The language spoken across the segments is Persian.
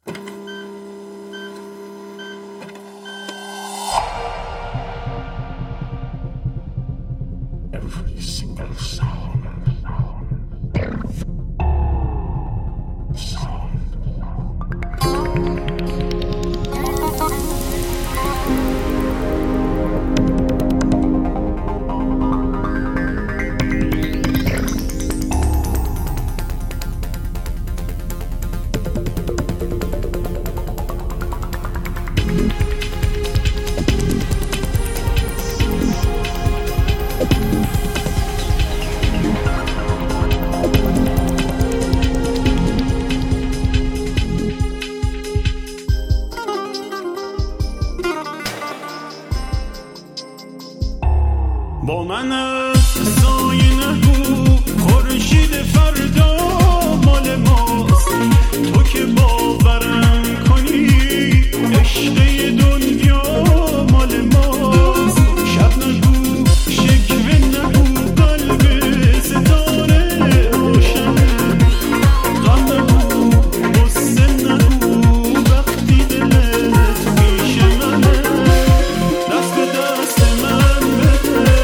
Every single sound. با من از سایه نگو، خورشید فردا مال ماست. تو که باورم کنی عشق دنیا مال ماست. شب نگو، شکوه نگو، قلب ستاره روشن. غم نگو، غصه نگو، وقتی دلت پیش منه. دست به دست من بده،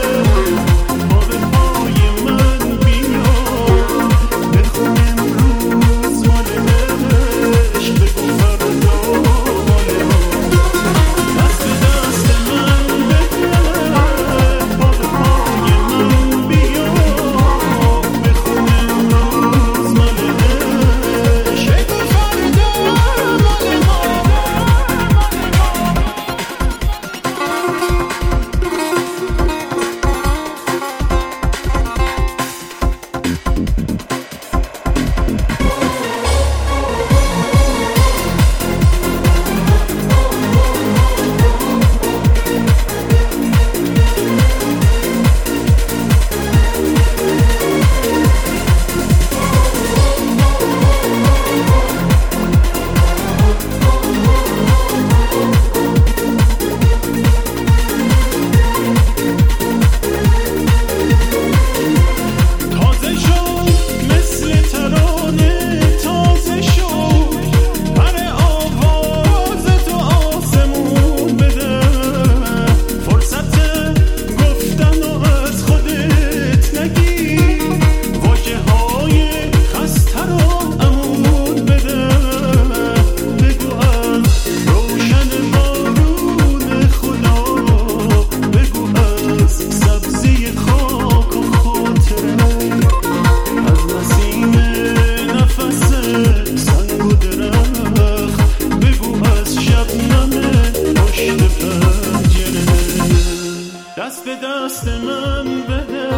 دست به دست من بده،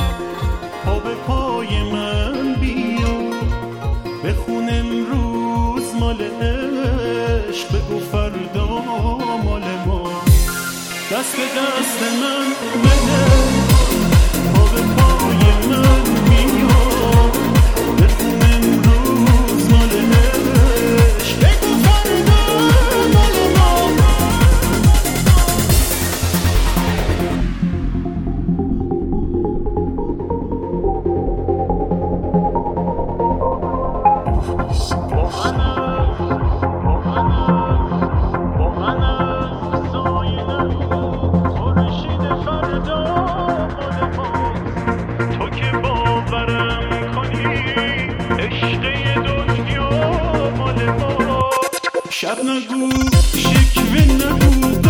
پا به پای من بیا. بخون امروز مال عشق، بگو فردا مال ما. دست به دست من بده، پا به پای من بیا. بخون امروز مال عشق، بگو فردا مال ما. شب نگو، شکوه نگو،